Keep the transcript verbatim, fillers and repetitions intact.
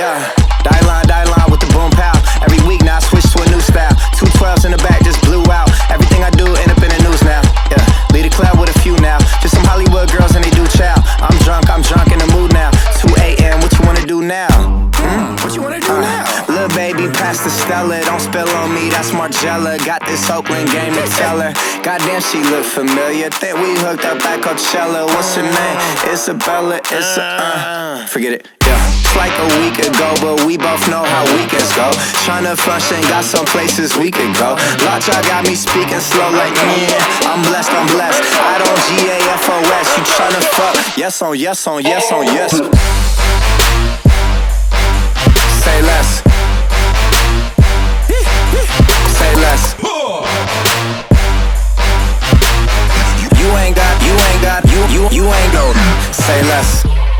Yeah, die line, die line with the boom pow. Every week now I switch to a new style. Two twelves in the back just blew out. Everything I do end up in the news now. Yeah, lead a club with a few now. Just some Hollywood girls and they do chow. I'm drunk, I'm drunk in the mood now. two A M, what you wanna do now? Hmm? What you wanna do uh, now? Lil' baby, pass the Stella. Don't spill on me, that's Margella. Got this Oakland game to tell her. Goddamn, she look familiar. Think we hooked up at Coachella. What's her name? Isabella, it's a, uh, forget it, yeah. It's like a week ago, but we both know how weekends go. Tryna function, got some places we could go. Lockjaw got me speaking slow like, yeah, I'm blessed, I'm blessed. I don't G A F O S, you tryna fuck. Yes on yes on yes on yes. Say less. Say less. You ain't got, you ain't got, you, you, you ain't go. Say less.